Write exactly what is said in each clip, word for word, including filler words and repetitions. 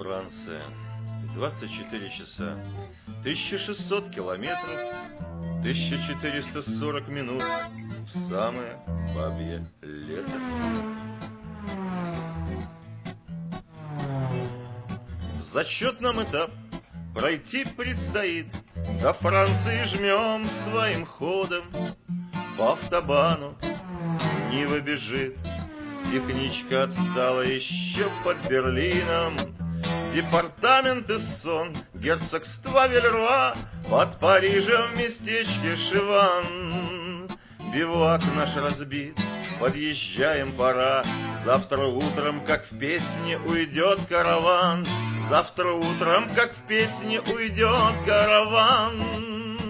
Франция. двадцать четыре часа. тысяча шестьсот километров. тысяча четыреста сорок минут. В самое бабье лето. Зачет нам этап пройти предстоит. До Франции жмем своим ходом. По автобану Нива бежит. Техничка отстала еще под Берлином. Департамент Эссон, герцогство Вильруа, под Парижем в местечке Шиван. Бивуак наш разбит, подъезжаем, пора. Завтра утром, как в песне, уйдет караван. Завтра утром, как в песне, уйдет караван.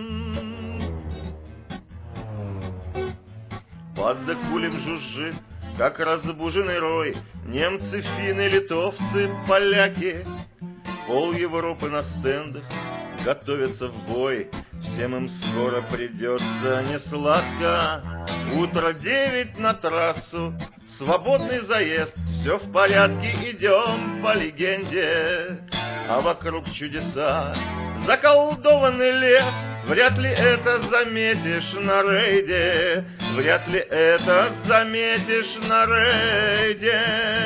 Под декулем жужжит, как разбуженный рой, немцы, финны, литовцы, поляки. Пол Европы на стендах готовятся в бой. Всем им скоро придется несладко. Утро девять на трассу, свободный заезд. Все в порядке, идем по легенде. А вокруг чудеса, заколдованный лес. Вряд ли это заметишь на рейде. Вряд ли это заметишь на рейде.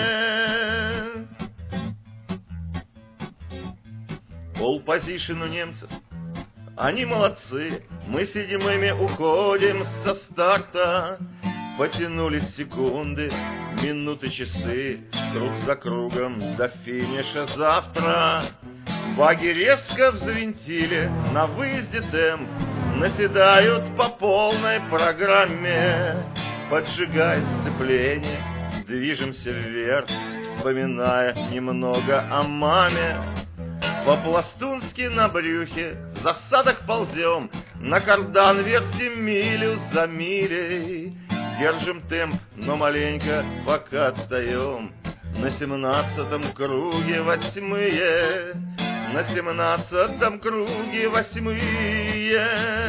Пол-позишн у немцев, они молодцы. Мы седьмыми уходим со старта. Потянулись секунды, минуты, часы. Круг за кругом до финиша завтра. Баги резко взвинтили, на выезде темп. Наседают по полной программе. Поджигая сцепление, движемся вверх, вспоминая немного о маме. По-пластунски на брюхе в засадах ползем. На кардан вертим милю за милей. Держим темп, но маленько пока отстаем. На семнадцатом круге восьмые. На семнадцатом круге восьмые.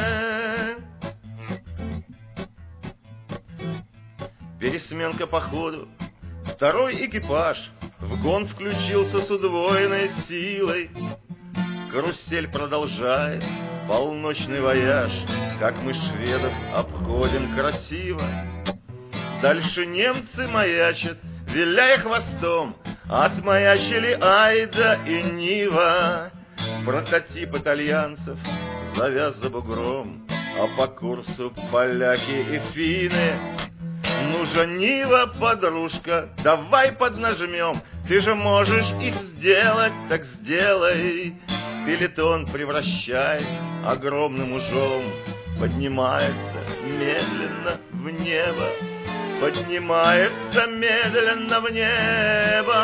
Пересменка по ходу. Второй экипаж в гон включился с удвоенной силой. Карусель продолжает полночный вояж. Как мы шведов обходим красиво. Дальше немцы маячат, виляя хвостом. Отмаячили Айда и Нива. Прототип итальянцев завяз за бугром. А по курсу поляки и финны. Ну же, Нива, подружка, давай поднажмем. Ты же можешь их сделать, так сделай. Пелетон, превращаясь огромным ужом, поднимается медленно в небо. Поднимается медленно в небо.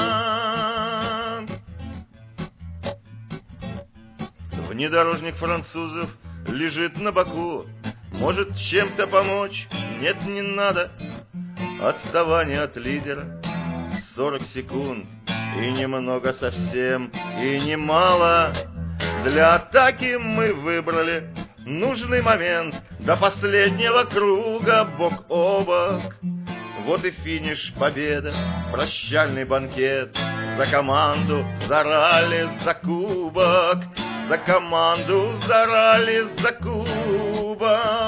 Внедорожник французов лежит на боку. Может чем-то помочь? Нет, не надо. Отставание от лидера сорок секунд. И немного совсем, и немало. Для атаки мы выбрали нужный момент. До последнего круга бок о бок. Вот и финиш, победа, прощальный банкет. За команду, за ралли, за кубок. За команду, за ралли, за кубок.